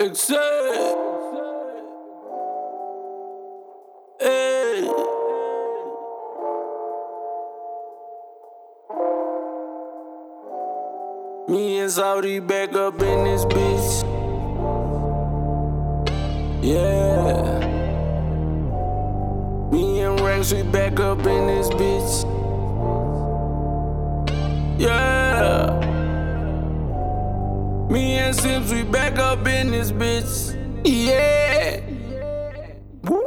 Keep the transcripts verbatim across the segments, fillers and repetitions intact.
Excel. Hey. Me and Saudi back up in this bitch. Yeah. Me and Rex, we back up in this bitch. Yeah. Me and Sims, we back up in this bitch. Yeah. Woo.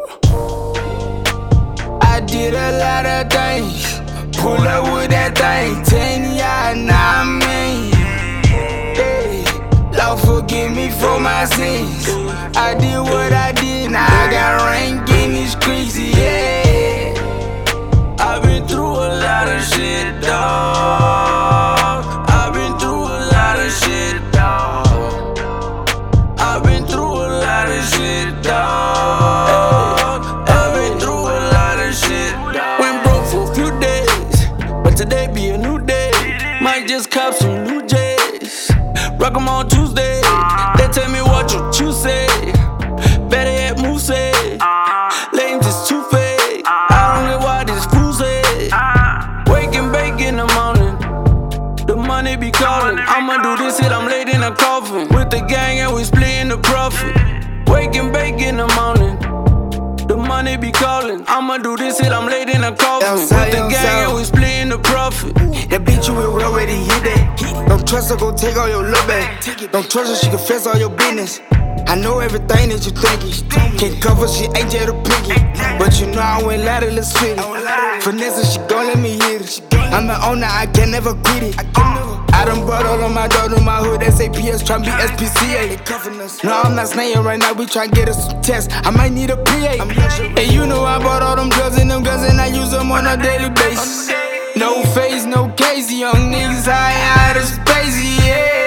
I did a lot of things. Pull up with that thing. Ten years, now I'm in. Hey. Lord, forgive me for my sins. I did what I did, now I got rank in these streets. Yeah. I've been through a lot of shit, dawg. I've been through a lot of shit, dawg. I've been through a lot of shit, dawg. I've been through a lot of shit, dawg. Went broke for a few days, but today be a new day. Might just cop some new J's. Rock 'em on Tuesday. They tell me what you say. Better yet, move say. Lame just too fake. I don't get why this fool say. Wake and bake in the morning. The money be calling. I'ma do this shit, I'm laid in a coffin. With the gang and we splitting the profit. Wake and bake in the morning. The money be calling. I'ma do this shit, I'm laid in a coffin. With the gang and we splitting the profit. That bitch you will already hit that. Don't trust her, go take all your lil' bag. Don't trust her, she confess all your business. I know everything that you thinking. Can't cover, she ain't Jada Pinkett. But you know I went louder, let's fit it. Vanessa, she gon' let me hit it. I'm an owner, I can never quit it. I done brought all of my dogs to my hood, S A P S, tryna be S P C A. No, I'm not snaying right now, we tryna get us some tests. I might need a P A. And you know I bought all them drugs and them guns and I use them on a daily basis. No face, no case, young niggas high out of space, yeah.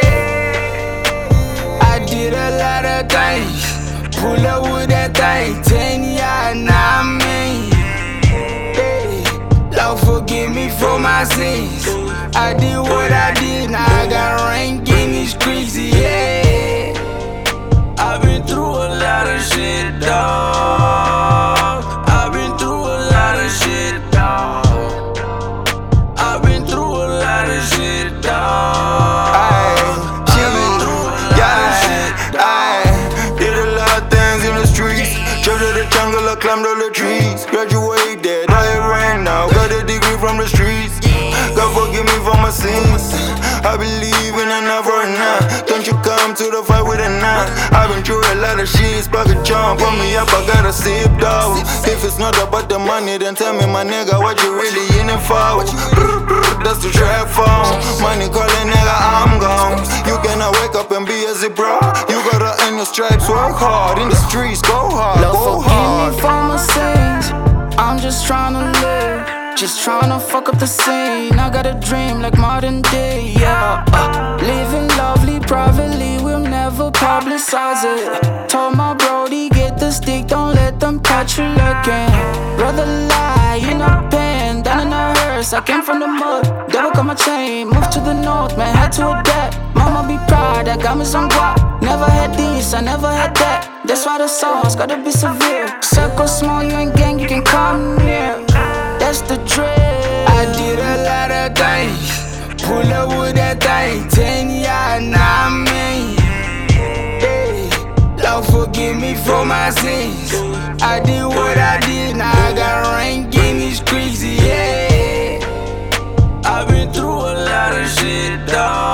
I did a lot of things. Pull up with that thing. Ten years, now I'm in. Hey. Lord, forgive me for my sins. I did what I did, now I got rank in these streets, yeah. I've been through a lot of shit, dawg. I've been through a lot of shit, dawg. I've been through a lot of shit, dawg. I've been through a lot of shit, dawg. I did a lot of things in the streets. Drove to the jungle, I climbed all the trees. Graduated, I ran now. Got a degree from the streets. God forgive me for my sins. I believe in an never enough. Don't you come to the fight with a knife. I've been through a lot of shit. Spark a jump, put me up, I gotta sip dog. If it's not about the money, then tell me, my nigga, what you really in it for? That's the trap phone. Money calling, nigga, I'm gone. You cannot wake up and be a zebra. You gotta earn your stripes, work hard. In the streets, go hard, Lord, go forgive hard. me for my sins. I'm just tryna live. Just tryna fuck up the scene. I got a dream like modern day, yeah. uh, Living lovely privately, we'll never publicize it. Told my brody, get the stick, don't let them catch you looking. Brother lie, you not paying. Down in the hearse, I came from the mud. Double cut my chain, moved to the north, man, had to adapt. Mama be proud, I got me some guap. Never had this, I never had that. That's why the songs gotta be severe. Circle small, you ain't gang, you can come near. That's the drill. I did a lot of things. Pull up with that thing. Ten years, now I'm in. Hey. Lord, forgive me for my sins. I did what I did, now I got rank in these streets, yeah. I've been through a lot of shit, dawg.